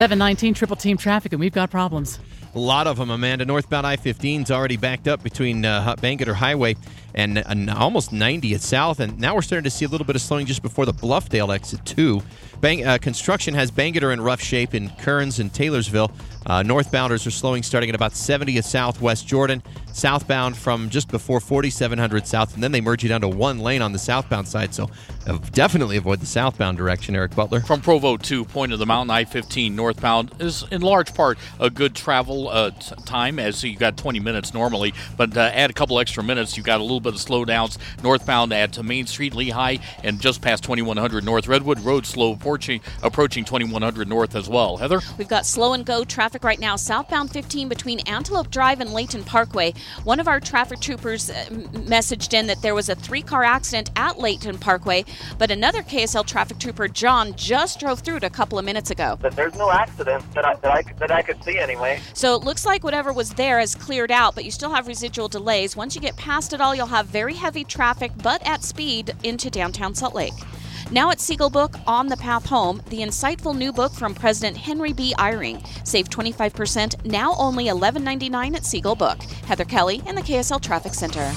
719 Triple Team Traffic, and we've got problems. A lot of them, Amanda. Northbound I-15 is already backed up between Bangerter Highway and almost 90 at South, and now we're starting to see a little bit of slowing just before the Bluffdale exit, too. Construction has Bangerter in rough shape in Kearns and Taylorsville. Northbounders are slowing starting at about 70 at Southwest Jordan. Southbound from just before 4700 South, and then they merge you down to one lane on the southbound side, so definitely avoid the southbound direction, Eric Butler. From Provo to Point of the Mountain, I-15 northbound is in large part a good travel time, as you got 20 minutes normally, but add a couple extra minutes, you've got a little bit of slowdowns northbound at Main Street, Lehigh, and just past 2100 North. Redwood Road slow approaching 2100 North as well. Heather? We've got slow and go traffic right now, southbound 15 between Antelope Drive and Layton Parkway. One of our traffic troopers messaged in that there was a 3-car accident at Layton Parkway, but another KSL traffic trooper, John, just drove through it a couple of minutes ago. But there's no accident that I could see anyway. So it looks like whatever was there has cleared out, but you still have residual delays. Once you get past it all, you'll have very heavy traffic, but at speed into downtown Salt Lake. Now at Siegel Book, On the Path Home, the insightful new book from President Henry B. Eyring. Save 25%, now only $11.99 at Siegel Book. Heather Kelly in the KSL Traffic Center.